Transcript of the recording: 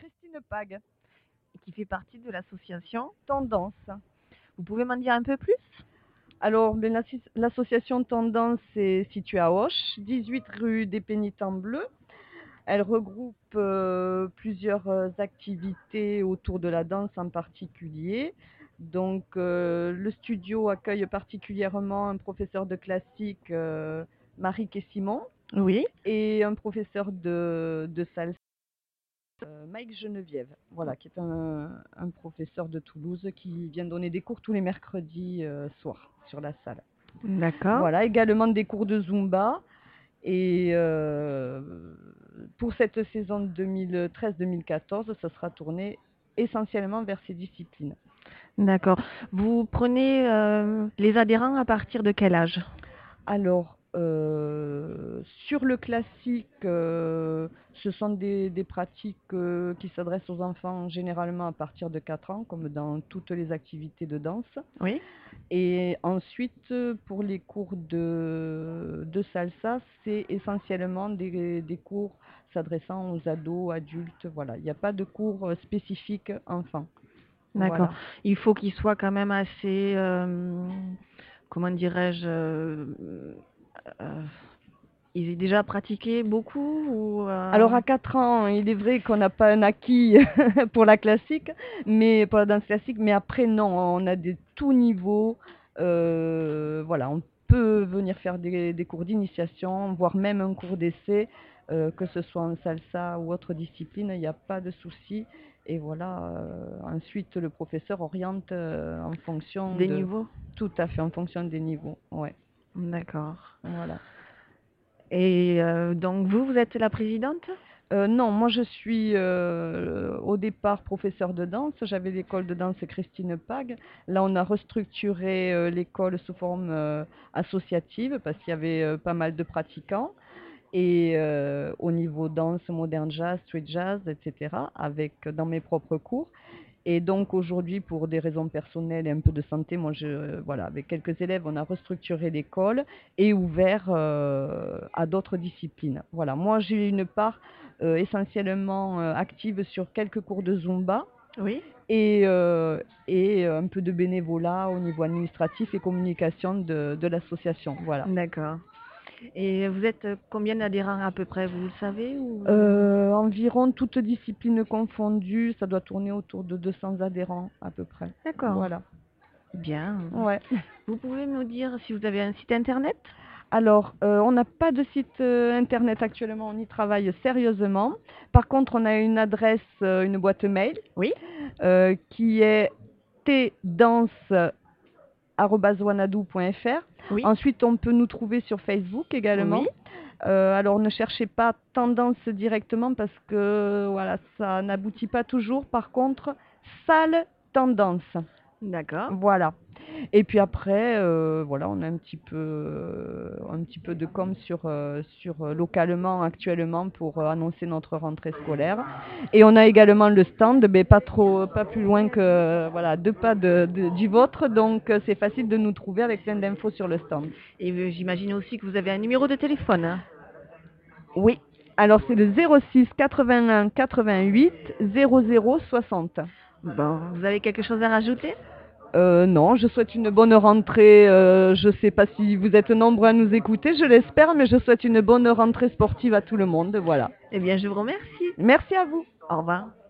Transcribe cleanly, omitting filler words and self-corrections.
Christine Pag, qui fait partie de l'association. Tendance. Vous pouvez m'en dire un peu plus? Alors, l'association Tendance est située à Auch, 18 rue des Pénitents Bleus. Elle regroupe plusieurs activités autour de la danse en particulier. Donc, le studio accueille particulièrement un professeur de classique, Marie Simon, Oui. et un professeur de salsa, Mike Geneviève, voilà, qui est un professeur de Toulouse qui vient donner des cours tous les mercredis soirs sur la salle. D'accord. Voilà, également des cours de Zumba. Et pour cette saison 2013-2014, ça sera tourné essentiellement vers ces disciplines. D'accord. Vous prenez les adhérents à partir de quel âge? Alors, sur le classique, ce sont des pratiques qui s'adressent aux enfants généralement à partir de 4 ans, comme dans toutes les activités de danse. Oui. Et ensuite, pour les cours de salsa, c'est essentiellement des cours s'adressant aux ados, adultes, voilà. Il n'y a pas de cours spécifiques enfants. D'accord. Voilà. Il faut qu'ils soient quand même assez, comment dirais-je, euh, ils aient déjà pratiqué beaucoup ou Alors à 4 ans, il est vrai qu'on n'a pas un acquis pour la classique, mais pour la danse classique, mais après non, on a de tout niveau. Voilà, on peut venir faire des cours d'initiation, voire même un cours d'essai, que ce soit en salsa ou autre discipline, il n'y a pas de souci. Et voilà, ensuite le professeur oriente en fonction des de, niveaux? tout à fait, en fonction des niveaux. Ouais, D'accord. voilà. Et donc vous êtes la présidente? Non, moi je suis au départ professeur de danse. J'avais l'école de danse Christine Pag. Là, on a restructuré l'école sous forme associative parce qu'il y avait pas mal de pratiquants. Et au niveau danse, modern jazz, street jazz, etc., avec dans mes propres cours. Et donc aujourd'hui, pour des raisons personnelles et un peu de santé, moi, voilà, avec quelques élèves, on a restructuré l'école et ouvert à d'autres disciplines. Voilà, moi, j'ai une part essentiellement active sur quelques cours de Zumba Oui. et un peu de bénévolat au niveau administratif et communication de l'association. Voilà. D'accord. Et vous êtes combien d'adhérents à peu près, vous le savez ou... Environ toutes disciplines confondues, ça doit tourner autour de 200 adhérents à peu près. D'accord. Voilà. Bien. Ouais. Vous pouvez me dire si vous avez un site internet? Alors, on n'a pas de site internet actuellement, on y travaille sérieusement. Par contre, on a une adresse, une boîte mail, Oui. qui est tdance@wanadoo.fr. Oui. Ensuite, on peut nous trouver sur Facebook également. Oui. Alors, ne cherchez pas tendance directement parce que voilà, ça n'aboutit pas toujours. Par contre, salle tendance. D'accord. Voilà. Et puis après, voilà, on a un petit peu de com sur localement actuellement pour annoncer notre rentrée scolaire. Et on a également le stand, mais pas plus loin que voilà, 2 pas du vôtre, donc c'est facile de nous trouver avec plein d'infos sur le stand. Et j'imagine aussi que vous avez un numéro de téléphone, hein? Oui. Alors c'est le 06 81 88 00 60. Bon, vous avez quelque chose à rajouter? Non, je souhaite une bonne rentrée. Je ne sais pas si vous êtes nombreux à nous écouter, je l'espère, mais je souhaite une bonne rentrée sportive à tout le monde. Voilà. Eh bien, je vous remercie. Merci à vous. Au revoir.